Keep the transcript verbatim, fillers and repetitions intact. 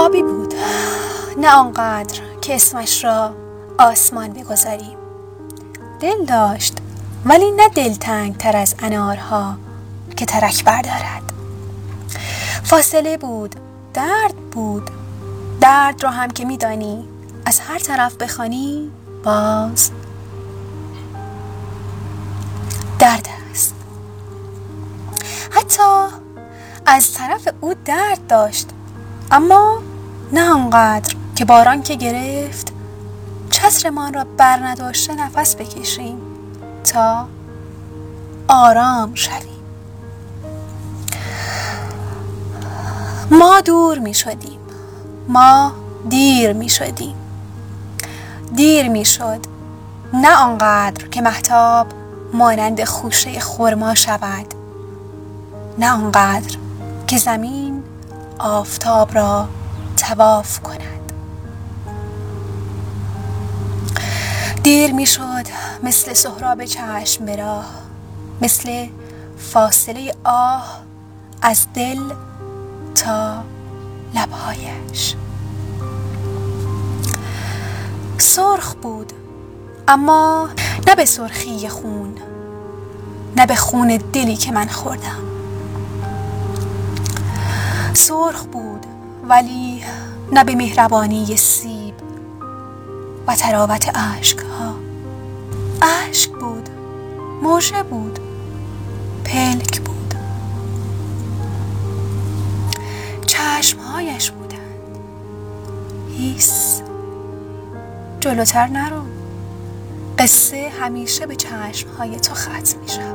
آبی بود، نه آنقدر که اسمش را آسمان بگذاریم. دل داشت، ولی نه دلتنگ تر از انارها که ترک بردارد. فاصله بود، درد بود، درد را هم که میدانی از هر طرف بخوانی باز درد است. حتی از طرف او درد داشت، اما نه آنقدر که باران که گرفت چترمان را بر نداشته نفس بکشیم تا آرام شویم. ما دور می شدیم، ما دیر می شدیم. دیر می شد، نه آنقدر که مهتاب مانند خوشه خرما شود، نه آنقدر که زمین آفتاب را طواف کند. دیر می شد مثل سهراب چشم به راه، مثل فاصله آه از دل تا لبهایش. سرخ بود، اما نه به سرخی خون، نه به خون دلی که من خوردم. سرخ بود، ولی نه به مهربانی سیب و تراوت اشکها. اشک بود، موجه بود، پلک بود. چشمهایش بودند. هیس، جلوتر نرو، قصه همیشه به چشمهای تو ختم می شود.